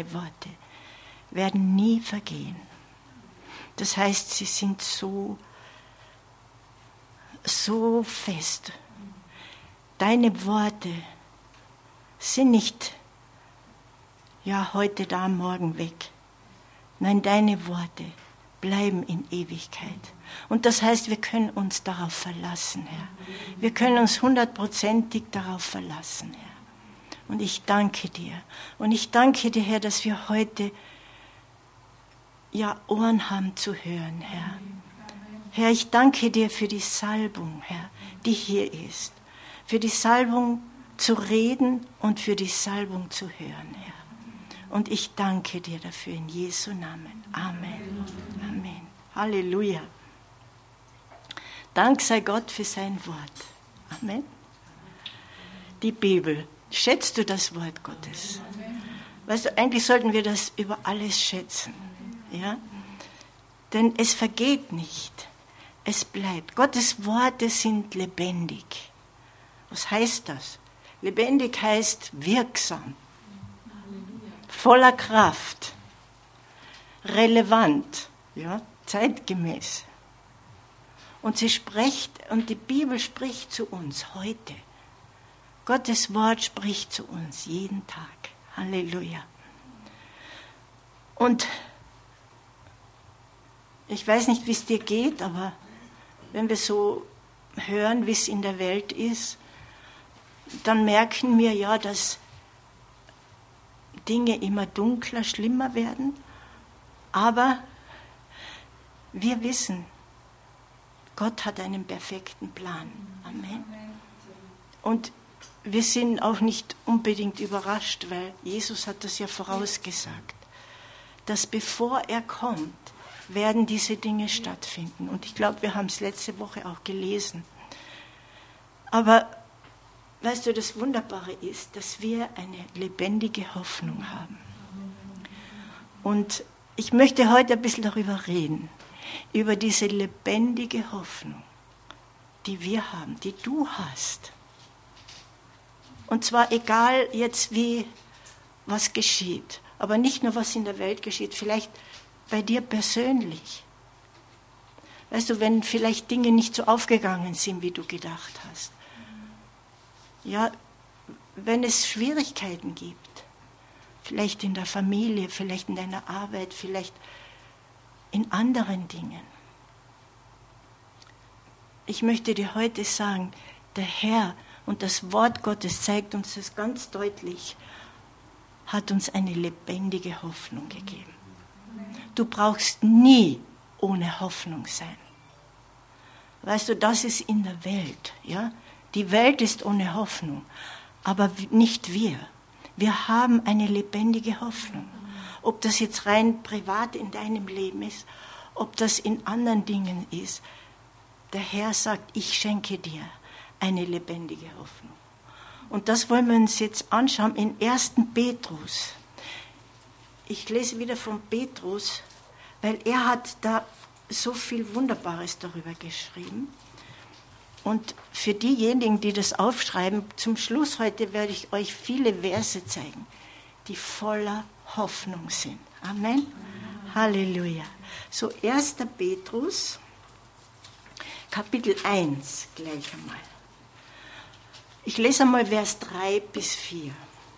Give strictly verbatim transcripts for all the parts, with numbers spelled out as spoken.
deine Worte werden nie vergehen. Das heißt, sie sind so, so fest. Deine Worte sind nicht, ja, heute da, morgen weg. Nein, deine Worte bleiben in Ewigkeit. Und das heißt, wir können uns darauf verlassen, Herr. Wir können uns hundertprozentig darauf verlassen, Herr. Und ich danke dir. Und ich danke dir, Herr, dass wir heute ja Ohren haben zu hören, Herr. Herr, ich danke dir für die Salbung, Herr, die hier ist. Für die Salbung zu reden und für die Salbung zu hören, Herr. Und ich danke dir dafür in Jesu Namen. Amen. Amen. Halleluja. Dank sei Gott für sein Wort. Amen. Die Bibel. Schätzt du das Wort Gottes? Weißt du, eigentlich sollten wir das über alles schätzen. Ja? Denn es vergeht nicht. Es bleibt. Gottes Worte sind lebendig. Was heißt das? Lebendig heißt wirksam. Voller Kraft, relevant, ja, zeitgemäß. Und sie spricht, und die Bibel spricht zu uns heute. Gottes Wort spricht zu uns jeden Tag. Halleluja. Und ich weiß nicht, wie es dir geht, aber wenn wir so hören, wie es in der Welt ist, dann merken wir ja, dass Dinge immer dunkler, schlimmer werden. Aber wir wissen, Gott hat einen perfekten Plan. Amen. Und wir sind auch nicht unbedingt überrascht, weil Jesus hat das ja vorausgesagt, dass bevor er kommt, werden diese Dinge stattfinden. Und ich glaube, wir haben es letzte Woche auch gelesen. Aber weißt du, das Wunderbare ist, dass wir eine lebendige Hoffnung haben. Und ich möchte heute ein bisschen darüber reden, über diese lebendige Hoffnung, die wir haben, die du hast. Und zwar egal jetzt wie, was geschieht, aber nicht nur was in der Welt geschieht, vielleicht bei dir persönlich. Weißt du, wenn vielleicht Dinge nicht so aufgegangen sind, wie du gedacht hast. Ja, wenn es Schwierigkeiten gibt, vielleicht in der Familie, vielleicht in deiner Arbeit, vielleicht in anderen Dingen. Ich möchte dir heute sagen, der Herr und das Wort Gottes zeigt uns das ganz deutlich, hat uns eine lebendige Hoffnung gegeben. Du brauchst nie ohne Hoffnung sein. Weißt du, das ist in der Welt, ja? Die Welt ist ohne Hoffnung, aber nicht wir. Wir haben eine lebendige Hoffnung. Ob das jetzt rein privat in deinem Leben ist, ob das in anderen Dingen ist. Der Herr sagt, ich schenke dir eine lebendige Hoffnung. Und das wollen wir uns jetzt anschauen in ersten Petrus. Ich lese wieder von Petrus, weil er hat da so viel Wunderbares darüber geschrieben. Und für diejenigen, die das aufschreiben, zum Schluss heute werde ich euch viele Verse zeigen, die voller Hoffnung sind. Amen. Amen. Halleluja. So erster Petrus, Kapitel eins, gleich einmal. Ich lese einmal Vers drei bis vier.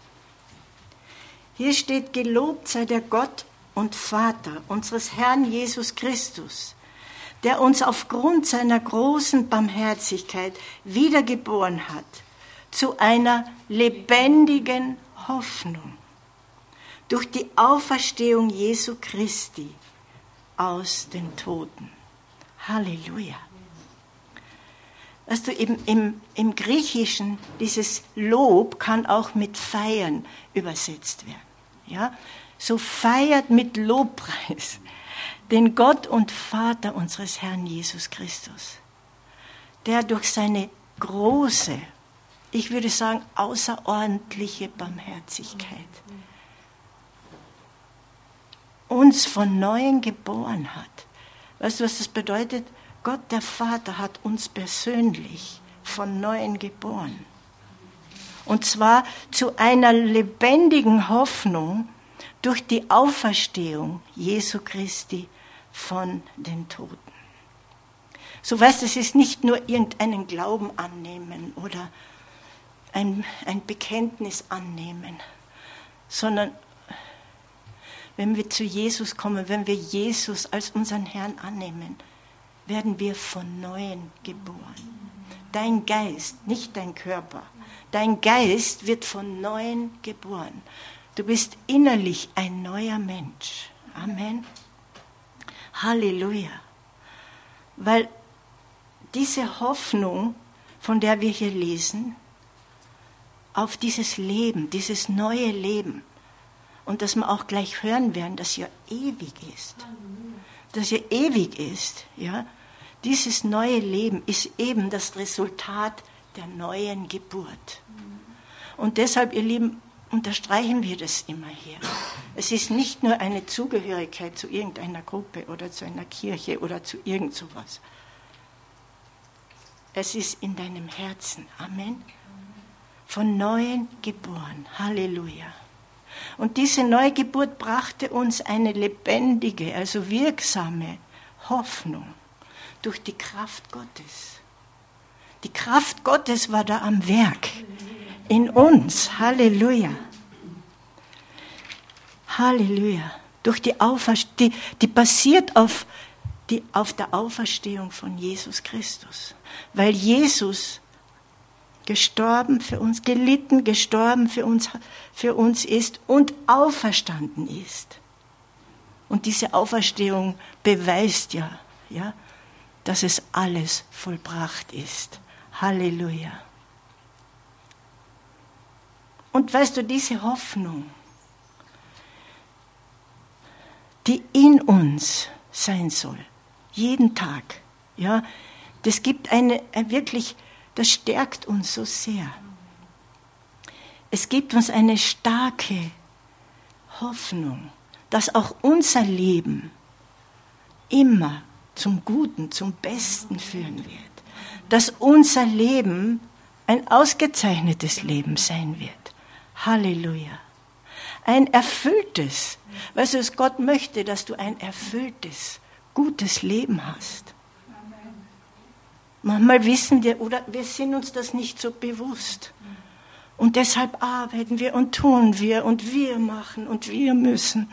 Hier steht, gelobt sei der Gott und Vater unseres Herrn Jesus Christus, der uns aufgrund seiner großen Barmherzigkeit wiedergeboren hat, zu einer lebendigen Hoffnung, durch die Auferstehung Jesu Christi aus den Toten. Halleluja. Weißt du, im, im, im Griechischen, dieses Lob kann auch mit Feiern übersetzt werden. Ja? So feiert mit Lobpreis den Gott und Vater unseres Herrn Jesus Christus, der durch seine große, ich würde sagen, außerordentliche Barmherzigkeit uns von Neuem geboren hat. Weißt du, was das bedeutet? Gott, der Vater, hat uns persönlich von Neuem geboren. Und zwar zu einer lebendigen Hoffnung durch die Auferstehung Jesu Christi von den Toten. So weißt du, es ist nicht nur irgendeinen Glauben annehmen oder ein, ein Bekenntnis annehmen, sondern wenn wir zu Jesus kommen, wenn wir Jesus als unseren Herrn annehmen, werden wir von Neuem geboren. Dein Geist, nicht dein Körper, dein Geist wird von Neuem geboren. Du bist innerlich ein neuer Mensch. Amen. Halleluja. Weil diese Hoffnung, von der wir hier lesen, auf dieses Leben, dieses neue Leben, und dass wir auch gleich hören werden, dass er ewig ist, dass er ewig ist, ja, dieses neue Leben ist eben das Resultat der neuen Geburt. Und deshalb, ihr Lieben, unterstreichen wir das immer hier. Es ist nicht nur eine Zugehörigkeit zu irgendeiner Gruppe oder zu einer Kirche oder zu irgend sowas. Es ist in deinem Herzen. Amen. Von Neuem geboren. Halleluja. Und diese Neugeburt brachte uns eine lebendige, also wirksame Hoffnung durch die Kraft Gottes. Die Kraft Gottes war da am Werk in uns. Halleluja. Halleluja. Durch die Auferstehung, die, die basiert auf, die, auf der Auferstehung von Jesus Christus. Weil Jesus gestorben für uns, gelitten, gestorben für uns, für uns ist und auferstanden ist. Und diese Auferstehung beweist ja, ja, dass es alles vollbracht ist. Halleluja. Und weißt du, diese Hoffnung, die in uns sein soll, jeden Tag, ja, das gibt eine, eine wirklich, das stärkt uns so sehr. Es gibt uns eine starke Hoffnung, dass auch unser Leben immer zum Guten, zum Besten führen wird. Dass unser Leben ein ausgezeichnetes Leben sein wird. Halleluja. Ein erfülltes. Weißt du, dass Gott möchte, dass du ein erfülltes, gutes Leben hast. Manchmal wissen wir, oder wir sind uns das nicht so bewusst. Und deshalb arbeiten wir und tun wir und wir machen und wir müssen.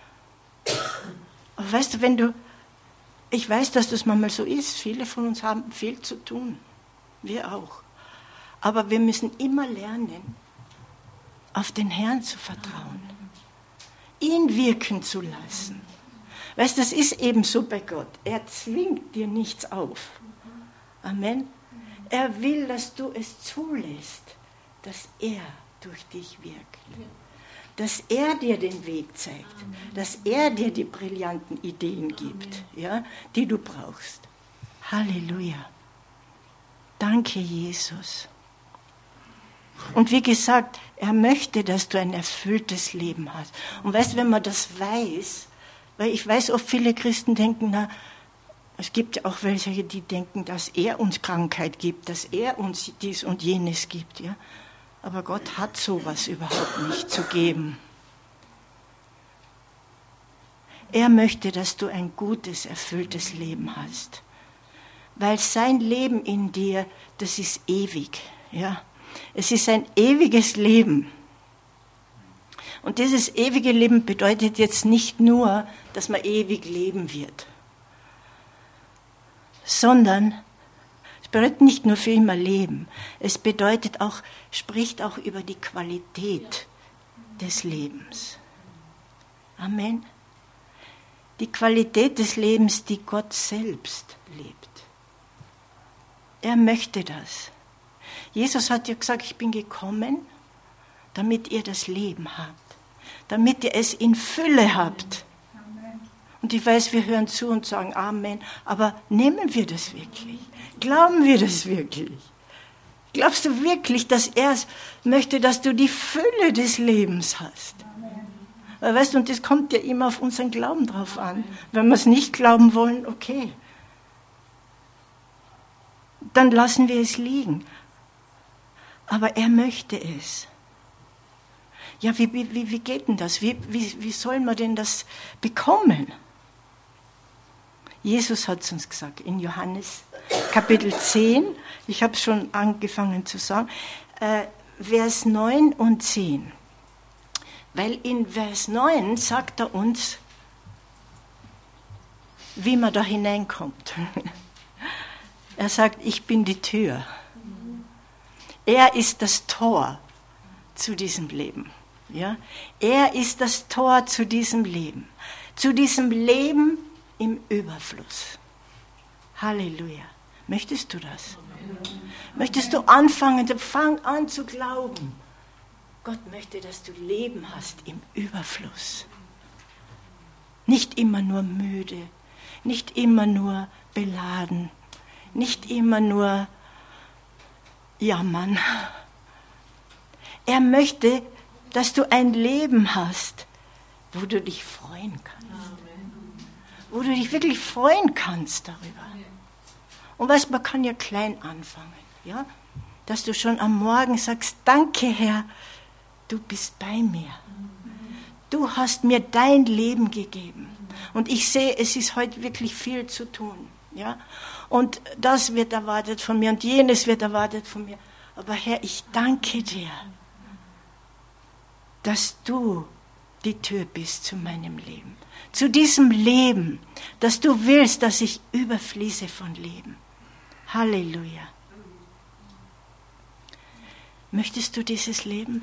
Aber weißt du, wenn du, ich weiß, dass das manchmal so ist, viele von uns haben viel zu tun, wir auch. Aber wir müssen immer lernen, auf den Herrn zu vertrauen, ihn wirken zu lassen. Weißt du, das ist eben so bei Gott, er zwingt dir nichts auf. Amen. Er will, dass du es zulässt, dass er durch dich wirkt. Dass er dir den Weg zeigt. Dass er dir die brillanten Ideen gibt, ja, die du brauchst. Halleluja. Danke, Jesus. Und wie gesagt, er möchte, dass du ein erfülltes Leben hast. Und weißt du, wenn man das weiß, weil ich weiß, oft viele Christen denken, na, es gibt ja auch welche, die denken, dass er uns Krankheit gibt, dass er uns dies und jenes gibt. Ja? Aber Gott hat sowas überhaupt nicht zu geben. Er möchte, dass du ein gutes, erfülltes Leben hast. Weil sein Leben in dir, das ist ewig. Ja? Es ist ein ewiges Leben. Und dieses ewige Leben bedeutet jetzt nicht nur, dass man ewig leben wird, sondern es bedeutet nicht nur für immer Leben, es bedeutet auch, spricht auch über die Qualität des Lebens. Amen. Die Qualität des Lebens, die Gott selbst lebt. Er möchte das. Jesus hat ja gesagt, ich bin gekommen, damit ihr das Leben habt, damit ihr es in Fülle habt. Und ich weiß, wir hören zu und sagen Amen, aber nehmen wir das wirklich? Glauben wir das wirklich? Glaubst du wirklich, dass er möchte, dass du die Fülle des Lebens hast? Weil, weißt du, und das kommt ja immer auf unseren Glauben drauf an. Wenn wir es nicht glauben wollen, okay. Dann lassen wir es liegen. Aber er möchte es. Ja, wie, wie, wie geht denn das? Wie, wie, wie soll man denn das bekommen? Jesus hat es uns gesagt in Johannes Kapitel zehn, ich habe es schon angefangen zu sagen, äh, Vers neun und zehn. Weil in Vers neun sagt er uns, wie man da hineinkommt. Er sagt, ich bin die Tür. Er ist das Tor zu diesem Leben. Ja? Er ist das Tor zu diesem Leben. Zu diesem Leben im Überfluss. Halleluja. Möchtest du das? Möchtest du anfangen, fang an zu glauben. Gott möchte, dass du Leben hast im Überfluss. Nicht immer nur müde, nicht immer nur beladen, nicht immer nur jammern. Er möchte, dass du ein Leben hast, wo du dich freuen kannst. Wo du dich wirklich freuen kannst darüber. Und weißt, man kann ja klein anfangen, ja? Dass du schon am Morgen sagst, danke Herr, du bist bei mir. Du hast mir dein Leben gegeben. Und ich sehe, es ist heute wirklich viel zu tun, ja? Und das wird erwartet von mir und jenes wird erwartet von mir. Aber Herr, ich danke dir, dass du die Tür bist zu meinem Leben. Zu diesem Leben, dass du willst, dass ich überfließe von Leben. Halleluja. Möchtest du dieses Leben?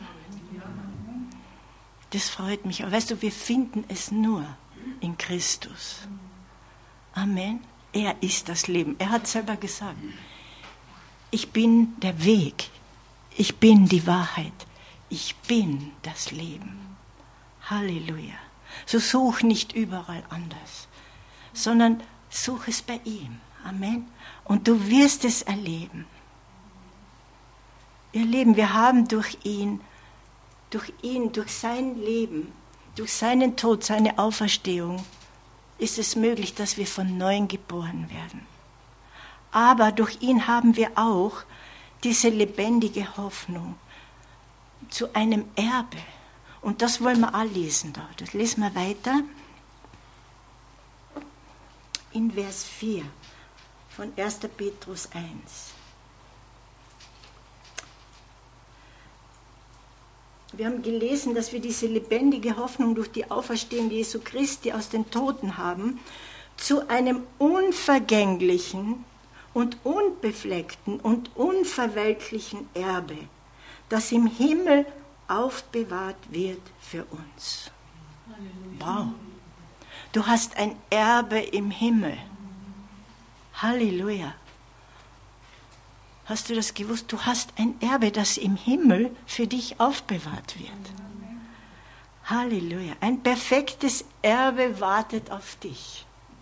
Das freut mich. Aber weißt du, wir finden es nur in Christus. Amen. Er ist das Leben. Er hat selber gesagt, ich bin der Weg. Ich bin die Wahrheit. Ich bin das Leben. Halleluja. So such nicht überall anders, sondern such es bei ihm. Amen. Und du wirst es erleben. Ihr Leben, wir haben durch ihn, durch ihn, durch sein Leben, durch seinen Tod, seine Auferstehung, ist es möglich, dass wir von Neuem geboren werden. Aber durch ihn haben wir auch diese lebendige Hoffnung zu einem Erbe. Und das wollen wir auch lesen da. Das lesen wir weiter in Vers vier von erster Petrus eins. Wir haben gelesen, dass wir diese lebendige Hoffnung durch die Auferstehung Jesu Christi aus den Toten haben, zu einem unvergänglichen und unbefleckten und unverwelklichen Erbe, das im Himmel aufbewahrt wird für uns. Wow. Du hast ein Erbe im Himmel. Halleluja. Hast du das gewusst? Du hast ein Erbe, das im Himmel für dich aufbewahrt wird. Halleluja. Ein perfektes Erbe wartet auf dich.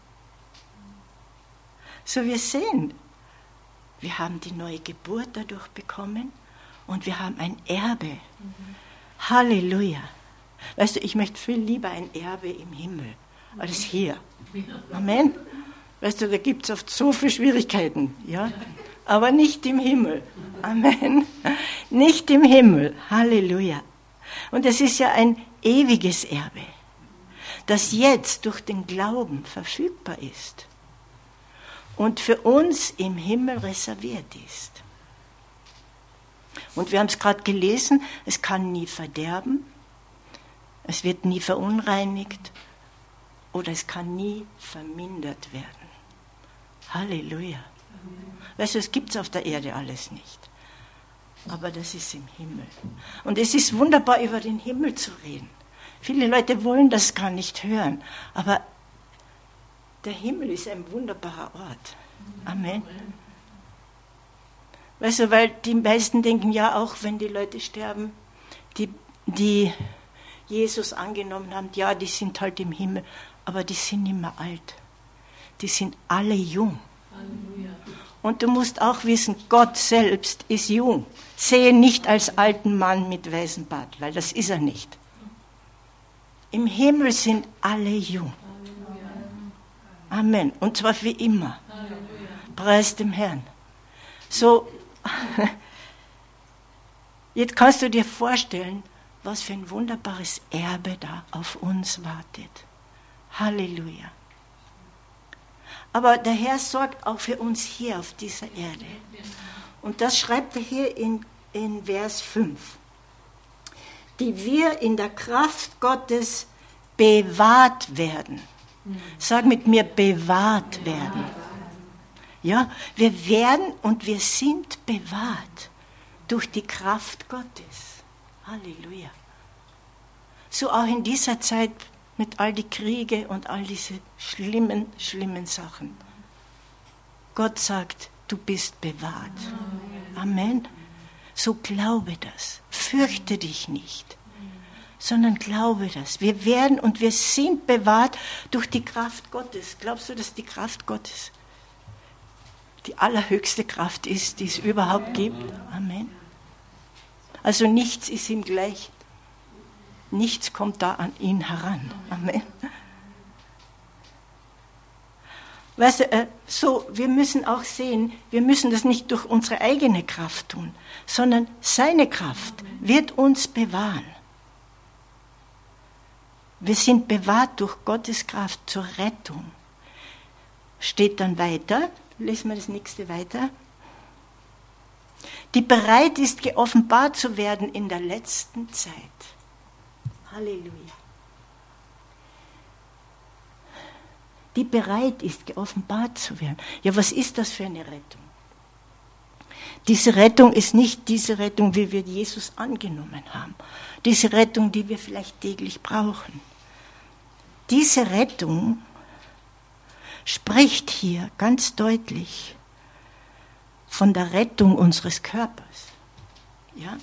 So, wir sehen, wir haben die neue Geburt dadurch bekommen und wir haben ein Erbe. Mhm. Halleluja. Weißt du, ich möchte viel lieber ein Erbe im Himmel als hier. Amen. Weißt du, da gibt es oft so viele Schwierigkeiten, ja, aber nicht im Himmel. Amen. Nicht im Himmel. Halleluja. Und es ist ja ein ewiges Erbe, das jetzt durch den Glauben verfügbar ist und für uns im Himmel reserviert ist. Und wir haben es gerade gelesen, es kann nie verderben, es wird nie verunreinigt oder es kann nie vermindert werden. Halleluja. Weißt du, es gibt es auf der Erde alles nicht. Aber das ist im Himmel. Und es ist wunderbar, über den Himmel zu reden. Viele Leute wollen das gar nicht hören. Aber der Himmel ist ein wunderbarer Ort. Amen. Weißt du, weil die meisten denken ja auch, wenn die Leute sterben, die, die Jesus angenommen haben, ja, die sind halt im Himmel. Aber die sind nicht mehr alt. Die sind alle jung. Halleluja. Und du musst auch wissen, Gott selbst ist jung. Sehe nicht als alten Mann mit weißem Bart, weil das ist er nicht. Im Himmel sind alle jung. Amen. Und zwar wie immer. Preis dem Herrn. So, jetzt kannst du dir vorstellen, was für ein wunderbares Erbe da auf uns wartet. Halleluja. Aber der Herr sorgt auch für uns hier auf dieser Erde. Und das schreibt er hier in, in Vers fünf. Die wir in der Kraft Gottes bewahrt werden. Sag mit mir, bewahrt werden. Ja, wir werden und wir sind bewahrt durch die Kraft Gottes. Halleluja. So auch in dieser Zeit mit all die Kriege und all diese schlimmen, schlimmen Sachen. Gott sagt, du bist bewahrt. Amen. So glaube das. Fürchte dich nicht, sondern glaube das. Wir werden und wir sind bewahrt durch die Kraft Gottes. Glaubst du, dass die Kraft Gottes die allerhöchste Kraft ist, die es überhaupt gibt? Amen. Also nichts ist ihm gleich. Nichts kommt da an ihn heran. Amen. Weißt du, äh, so, wir müssen auch sehen, wir müssen das nicht durch unsere eigene Kraft tun, sondern seine Kraft wird uns bewahren. Wir sind bewahrt durch Gottes Kraft zur Rettung. Steht dann weiter, lesen wir das nächste weiter. Die bereit ist, geoffenbart zu werden in der letzten Zeit. Halleluja. Die bereit ist, geoffenbart zu werden. Ja, was ist das für eine Rettung? Diese Rettung ist nicht diese Rettung, wie wir Jesus angenommen haben. Diese Rettung, die wir vielleicht täglich brauchen. Diese Rettung spricht hier ganz deutlich von der Rettung unseres Körpers. Ja?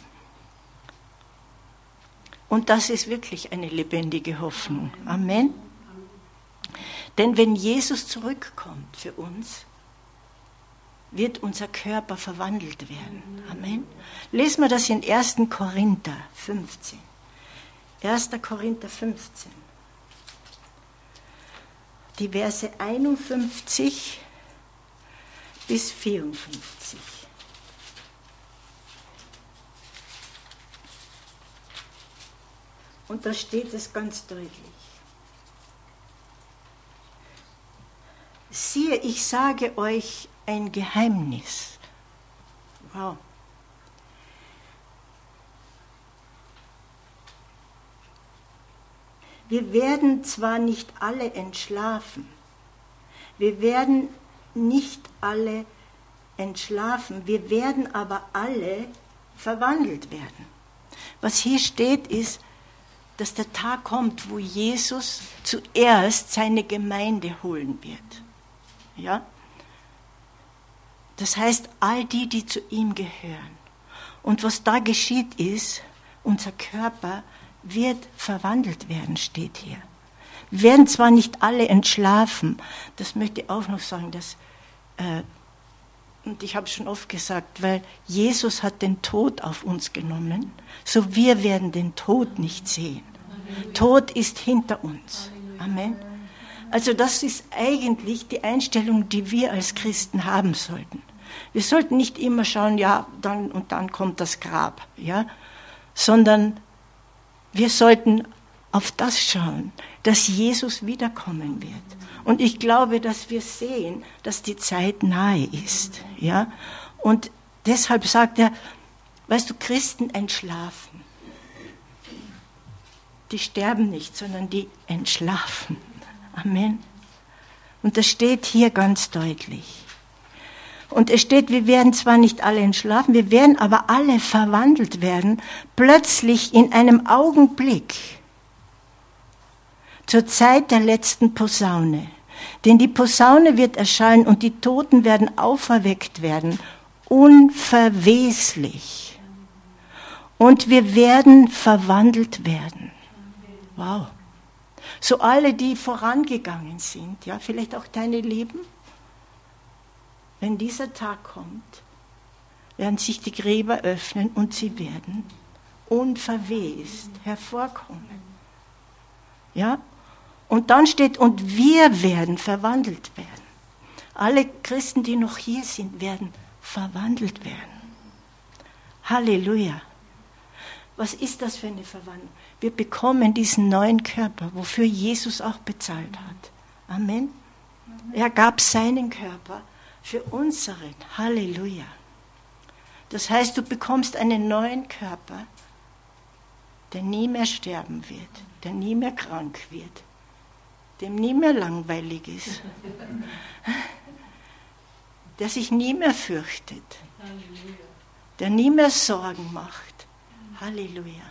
Und das ist wirklich eine lebendige Hoffnung. Amen. Denn wenn Jesus zurückkommt für uns, wird unser Körper verwandelt werden. Amen. Lesen wir das in erster Korinther fünfzehn. erster Korinther fünfzehn. Die Verse einundfünfzig bis vierundfünfzig. Und da steht es ganz deutlich. Siehe, ich sage euch ein Geheimnis. Wow. Wir werden zwar nicht alle entschlafen, wir werden nicht alle entschlafen, wir werden aber alle verwandelt werden. Was hier steht, ist, dass der Tag kommt, wo Jesus zuerst seine Gemeinde holen wird. Ja? Das heißt, all die, die zu ihm gehören. Und was da geschieht ist, unser Körper wird verwandelt werden, steht hier. Wir werden zwar nicht alle entschlafen, das möchte ich auch noch sagen, dass, äh, und ich habe es schon oft gesagt, weil Jesus hat den Tod auf uns genommen, so wir werden den Tod nicht sehen. Tod ist hinter uns. Amen. Also das ist eigentlich die Einstellung, die wir als Christen haben sollten. Wir sollten nicht immer schauen, ja, dann und dann kommt das Grab, ja, sondern wir sollten auf das schauen, dass Jesus wiederkommen wird. Und ich glaube, dass wir sehen, dass die Zeit nahe ist, ja. Und deshalb sagt er, weißt du, Christen entschlafen. Die sterben nicht, sondern die entschlafen. Amen. Und das steht hier ganz deutlich. Und es steht, wir werden zwar nicht alle entschlafen, wir werden aber alle verwandelt werden, plötzlich in einem Augenblick, zur Zeit der letzten Posaune. Denn die Posaune wird erschallen und die Toten werden auferweckt werden, unverweslich. Und wir werden verwandelt werden. Wow. So alle, die vorangegangen sind, ja, vielleicht auch deine Lieben, wenn dieser Tag kommt, werden sich die Gräber öffnen und sie werden unverwest hervorkommen. Ja? Und dann steht, und wir werden verwandelt werden. Alle Christen, die noch hier sind, werden verwandelt werden. Halleluja. Was ist das für eine Verwandlung? Wir bekommen diesen neuen Körper, wofür Jesus auch bezahlt hat. Amen. Er gab seinen Körper für unseren. Halleluja. Das heißt, du bekommst einen neuen Körper, der nie mehr sterben wird, der nie mehr krank wird, dem nie mehr langweilig ist, der sich nie mehr fürchtet, der nie mehr Sorgen macht. Halleluja.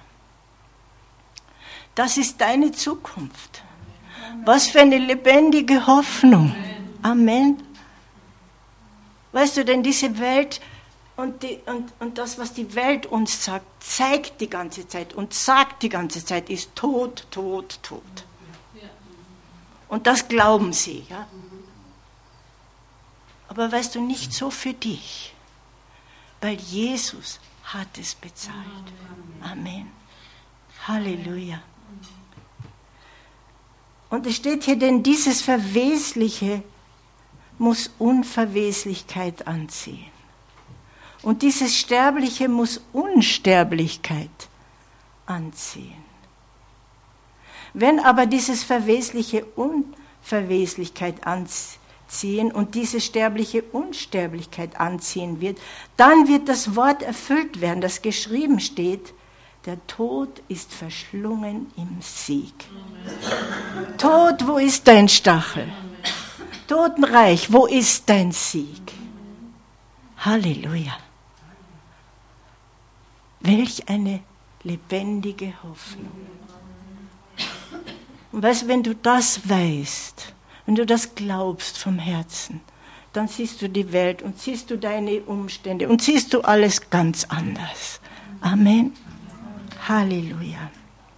Das ist deine Zukunft. Was für eine lebendige Hoffnung. Amen. Weißt du, denn diese Welt und, die, und, und das, was die Welt uns sagt, zeigt die ganze Zeit und sagt die ganze Zeit, ist Tod, Tod, Tod. Und das glauben sie. Ja? Aber weißt du, nicht so für dich, weil Jesus hat es bezahlt. Amen. Halleluja. Und es steht hier, denn dieses Verwesliche muss Unverweslichkeit anziehen. Und dieses Sterbliche muss Unsterblichkeit anziehen. Wenn aber dieses Verwesliche Unverweslichkeit anziehen und diese Sterbliche Unsterblichkeit anziehen wird, dann wird das Wort erfüllt werden, das geschrieben steht, der Tod ist verschlungen im Sieg. Amen. Tod, wo ist dein Stachel? Amen. Totenreich, wo ist dein Sieg? Halleluja. Welch eine lebendige Hoffnung. Und weißt du, wenn du das weißt, wenn du das glaubst vom Herzen, dann siehst du die Welt und siehst du deine Umstände und siehst du alles ganz anders. Amen. Halleluja.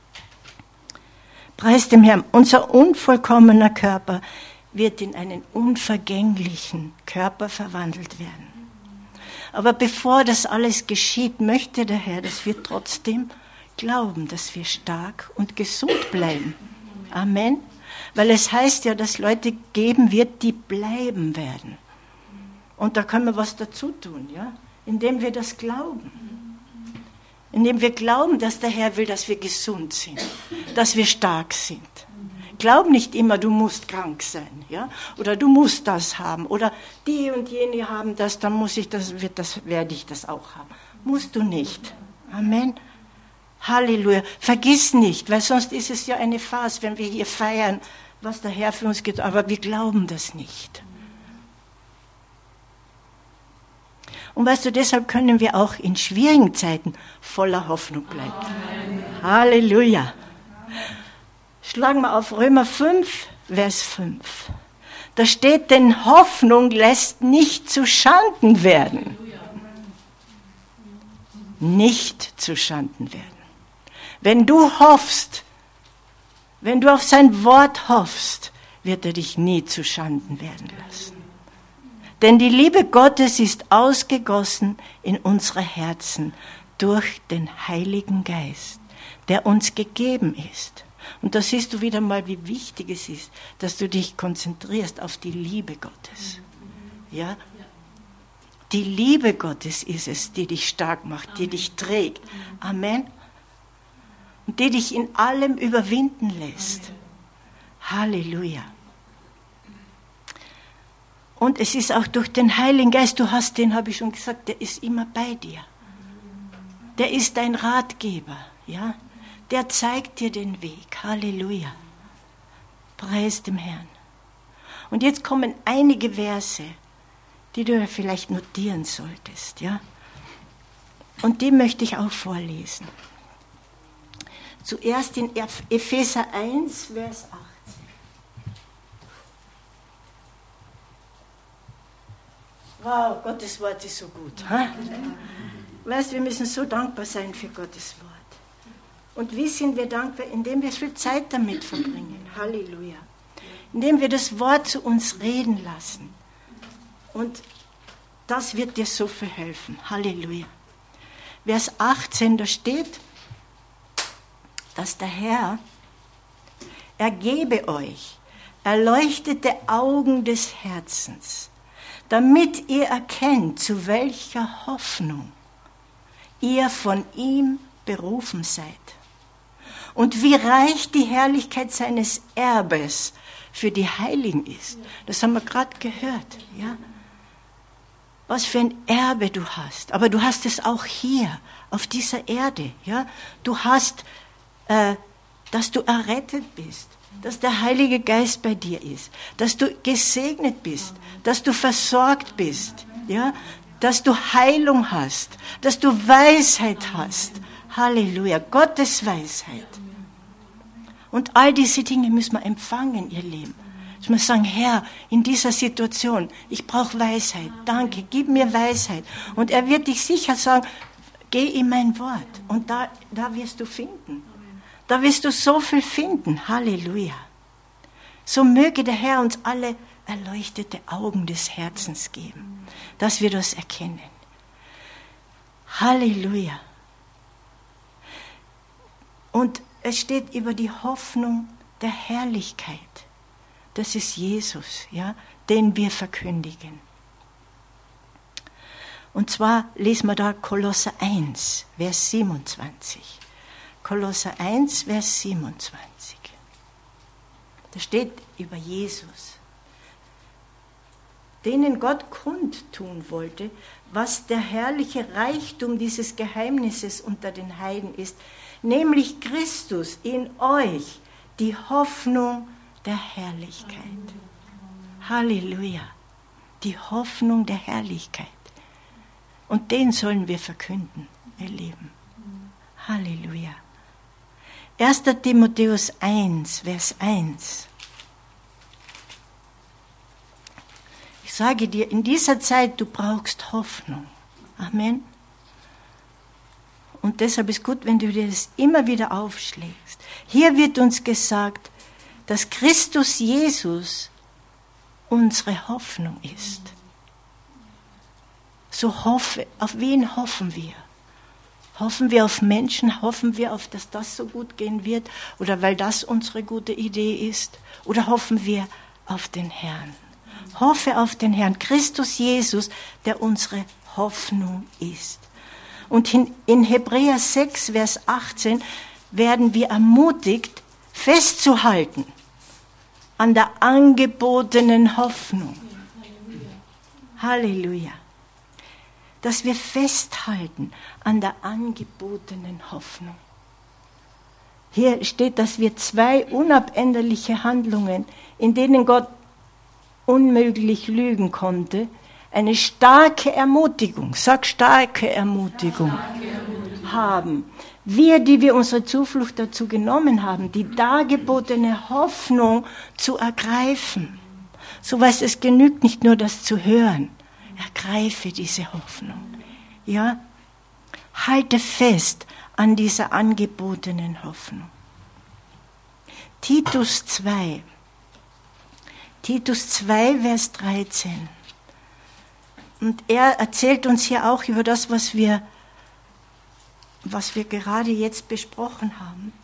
Preis dem Herrn. Unser unvollkommener Körper wird in einen unvergänglichen Körper verwandelt werden. Aber bevor das alles geschieht, möchte der Herr, dass wir trotzdem glauben, dass wir stark und gesund bleiben. Amen. Weil es heißt ja, dass Leute geben wird, die bleiben werden. Und da können wir was dazu tun, ja? Indem wir das glauben. Indem wir glauben, dass der Herr will, dass wir gesund sind, dass wir stark sind. Glaub nicht immer, du musst krank sein, ja? Oder du musst das haben, oder die und jene haben das, dann muss ich das, wird das, werde ich das auch haben. Musst du nicht. Amen. Halleluja. Vergiss nicht, weil sonst ist es ja eine Farce, wenn wir hier feiern, was der Herr für uns getan hat, aber wir glauben das nicht. Und weißt du, deshalb können wir auch in schwierigen Zeiten voller Hoffnung bleiben. Amen. Halleluja. Schlagen wir auf Römer fünf, Vers fünf. Da steht, denn Hoffnung lässt nicht zu Schanden werden. Nicht zu Schanden werden. Wenn du hoffst, wenn du auf sein Wort hoffst, wird er dich nie zu Schanden werden lassen. Denn die Liebe Gottes ist ausgegossen in unsere Herzen durch den Heiligen Geist, der uns gegeben ist. Und da siehst du wieder mal, wie wichtig es ist, dass du dich konzentrierst auf die Liebe Gottes. Ja? Die Liebe Gottes ist es, die dich stark macht, die dich trägt. Amen. Und die dich in allem überwinden lässt. Halleluja. Und es ist auch durch den Heiligen Geist, du hast den, habe ich schon gesagt, der ist immer bei dir. Der ist dein Ratgeber, ja. Der zeigt dir den Weg. Halleluja. Preis dem Herrn. Und jetzt kommen einige Verse, die du vielleicht notieren solltest, ja. Und die möchte ich auch vorlesen. Zuerst in Epheser eins, Vers achtzehn. Wow, Gottes Wort ist so gut. Ha? Weißt du, wir müssen so dankbar sein für Gottes Wort. Und wie sind wir dankbar? Indem wir viel Zeit damit verbringen. Halleluja. Indem wir das Wort zu uns reden lassen. Und das wird dir so viel helfen. Halleluja. Vers achtzehn, da steht, dass der Herr, er gebe euch erleuchtete Augen des Herzens, damit ihr erkennt, zu welcher Hoffnung ihr von ihm berufen seid. Und wie reich die Herrlichkeit seines Erbes für die Heiligen ist. Das haben wir gerade gehört. Ja? Was für ein Erbe du hast. Aber du hast es auch hier, auf dieser Erde. Ja? Du hast, äh, dass du errettet bist, dass der Heilige Geist bei dir ist, dass du gesegnet bist, dass du versorgt bist, ja? Dass du Heilung hast, dass du Weisheit hast. Halleluja, Gottes Weisheit. Und all diese Dinge müssen wir empfangen, ihr Lieben. Dass wir sagen, Herr, in dieser Situation, ich brauche Weisheit. Danke, gib mir Weisheit. Und er wird dich sicher sagen, geh in mein Wort. Und da, da wirst du finden. Da wirst du so viel finden. Halleluja. So möge der Herr uns alle erleuchtete Augen des Herzens geben, dass wir das erkennen. Halleluja. Und es steht über die Hoffnung der Herrlichkeit. Das ist Jesus, ja, den wir verkündigen. Und zwar lesen wir da Kolosser eins, Vers siebenundzwanzig. Kolosser eins, Vers siebenundzwanzig. Da steht über Jesus, denen Gott kundtun wollte, was der herrliche Reichtum dieses Geheimnisses unter den Heiden ist, nämlich Christus in euch, die Hoffnung der Herrlichkeit. Halleluja, die Hoffnung der Herrlichkeit. Und den sollen wir verkünden, ihr Lieben. Halleluja. erster Timotheus eins, Vers eins. Ich sage dir, in dieser Zeit, du brauchst Hoffnung. Amen. Und deshalb ist gut, wenn du dir das immer wieder aufschlägst. Hier wird uns gesagt, dass Christus Jesus unsere Hoffnung ist. So hoffe, auf wen hoffen wir? Hoffen wir auf Menschen? Hoffen wir auf, dass das so gut gehen wird? Oder weil das unsere gute Idee ist? Oder hoffen wir auf den Herrn? Hoffe auf den Herrn, Christus Jesus, der unsere Hoffnung ist. Und in Hebräer sechs, Vers achtzehn werden wir ermutigt, festzuhalten an der angebotenen Hoffnung. Halleluja. Dass wir festhalten an der angebotenen Hoffnung. Hier steht, dass wir zwei unabänderliche Handlungen, in denen Gott unmöglich lügen konnte, eine starke Ermutigung, sag starke Ermutigung, starke Ermutigung, haben. Wir, die wir unsere Zuflucht dazu genommen haben, die dargebotene Hoffnung zu ergreifen. So was, es genügt nicht nur das zu hören. Ergreife diese Hoffnung. Ja? Halte fest an dieser angebotenen Hoffnung. Titus zwei. Titus zwei, Vers dreizehn. Und er erzählt uns hier auch über das, was wir, was wir gerade jetzt besprochen haben.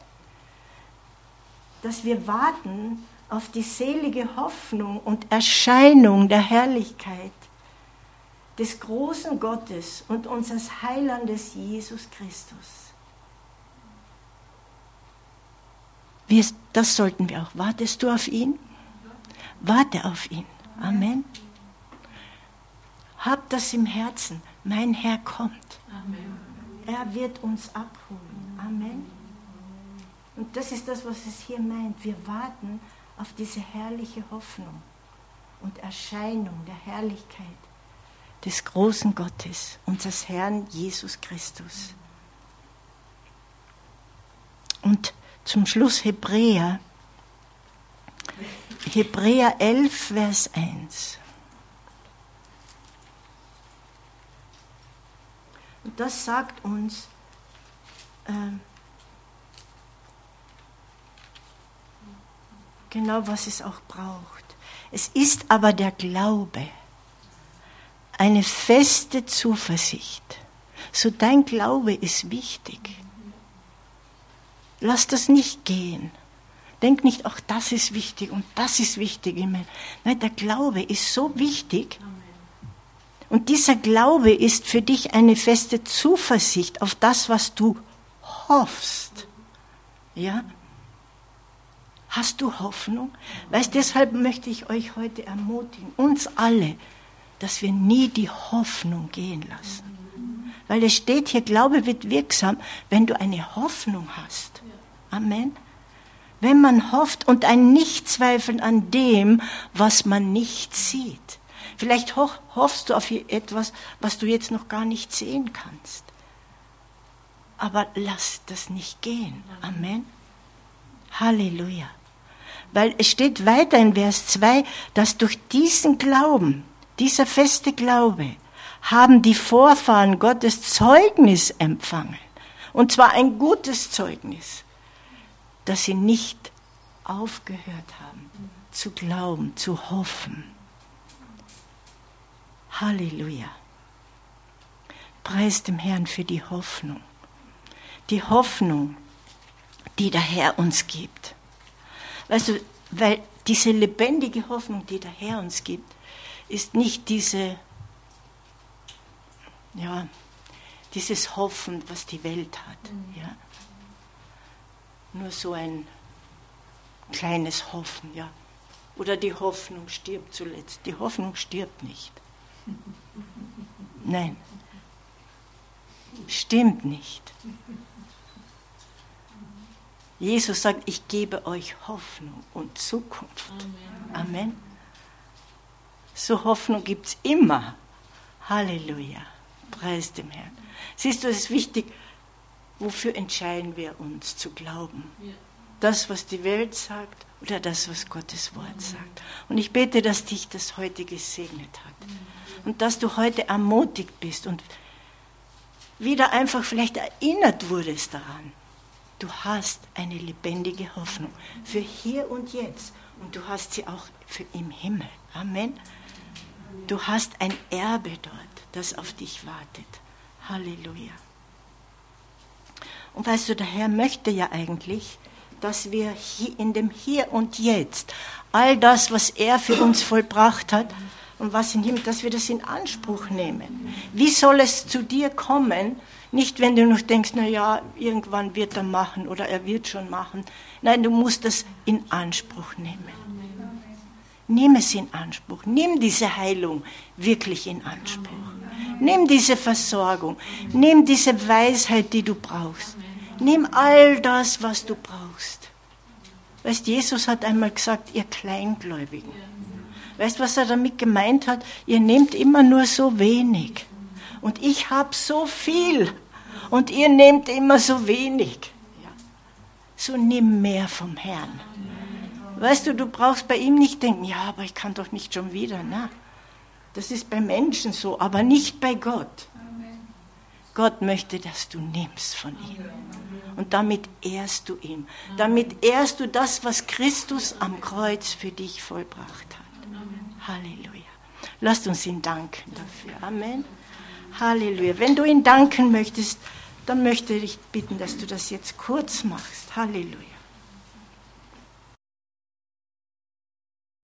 Dass wir warten auf die selige Hoffnung und Erscheinung der Herrlichkeit des großen Gottes und unseres Heilandes Jesus Christus. Wir, das sollten wir auch. Wartest du auf ihn? Warte auf ihn. Amen. Hab das im Herzen. Mein Herr kommt. Amen. Er wird uns abholen. Amen. Und das ist das, was es hier meint. Wir warten auf diese herrliche Hoffnung und Erscheinung der Herrlichkeit des großen Gottes, unseres Herrn Jesus Christus. Und zum Schluss Hebräer, Hebräer elf, Vers eins. Und das sagt uns, äh, genau was es auch braucht. Es ist aber der Glaube, eine feste Zuversicht. So dein Glaube ist wichtig. Lass das nicht gehen. Denk nicht, ach, das ist wichtig und das ist wichtig. Nein, der Glaube ist so wichtig. Und dieser Glaube ist für dich eine feste Zuversicht auf das, was du hoffst, ja, hast du Hoffnung? Weißt, deshalb möchte ich euch heute ermutigen, uns alle, dass wir nie die Hoffnung gehen lassen. Weil es steht hier, Glaube wird wirksam, wenn du eine Hoffnung hast. Amen. Wenn man hofft und ein Nichtzweifeln an dem, was man nicht sieht. Vielleicht ho- hoffst du auf etwas, was du jetzt noch gar nicht sehen kannst. Aber lass das nicht gehen. Amen. Halleluja. Weil es steht weiter in Vers zwei, dass durch diesen Glauben, dieser feste Glaube, haben die Vorfahren Gottes Zeugnis empfangen. Und zwar ein gutes Zeugnis, dass sie nicht aufgehört haben zu glauben, zu hoffen. Halleluja. Preis dem Herrn für die Hoffnung. Die Hoffnung, die der Herr uns gibt. Weißt du, weil diese lebendige Hoffnung, die der Herr uns gibt, ist nicht diese, ja, dieses Hoffen, was die Welt hat. Ja? Nur so ein kleines Hoffen, ja. Oder die Hoffnung stirbt zuletzt. Die Hoffnung stirbt nicht. Nein, stimmt nicht. Jesus sagt, ich gebe euch Hoffnung und Zukunft. Amen. Amen. So Hoffnung gibt es immer. Halleluja. Preis dem Herrn. Siehst du, es ist wichtig, wofür entscheiden wir uns zu glauben? Das, was die Welt sagt oder das, was Gottes Wort sagt. Und ich bete, dass dich das heute gesegnet hat. Und dass du heute ermutigt bist und wieder einfach vielleicht erinnert wurdest daran. Du hast eine lebendige Hoffnung für hier und jetzt. Und du hast sie auch für im Himmel. Amen. Du hast ein Erbe dort, das auf dich wartet. Halleluja. Und weißt du, der Herr möchte ja eigentlich, dass wir hier in dem Hier und Jetzt all das, was er für uns vollbracht hat und was in ihm, dass wir das in Anspruch nehmen. Wie soll es zu dir kommen? Nicht, wenn du noch denkst, na ja, irgendwann wird er machen oder er wird schon machen. Nein, du musst das in Anspruch nehmen. Nimm es in Anspruch. Nimm diese Heilung wirklich in Anspruch. Nimm diese Versorgung. Nimm diese Weisheit, die du brauchst. Nimm all das, was du brauchst. Weißt, Jesus hat einmal gesagt, ihr Kleingläubigen. Weißt, was er damit gemeint hat? Ihr nehmt immer nur so wenig. Und ich habe so viel. Und ihr nehmt immer so wenig. So nimm mehr vom Herrn. Weißt du, du brauchst bei ihm nicht denken, ja, aber ich kann doch nicht schon wieder. Na, das ist bei Menschen so, aber nicht bei Gott. Gott möchte, dass du nimmst von ihm. Und damit ehrst du ihn. Damit ehrst du das, was Christus am Kreuz für dich vollbracht hat. Halleluja. Lasst uns ihn danken dafür. Amen. Halleluja. Wenn du ihn danken möchtest, dann möchte ich bitten, dass du das jetzt kurz machst. Halleluja.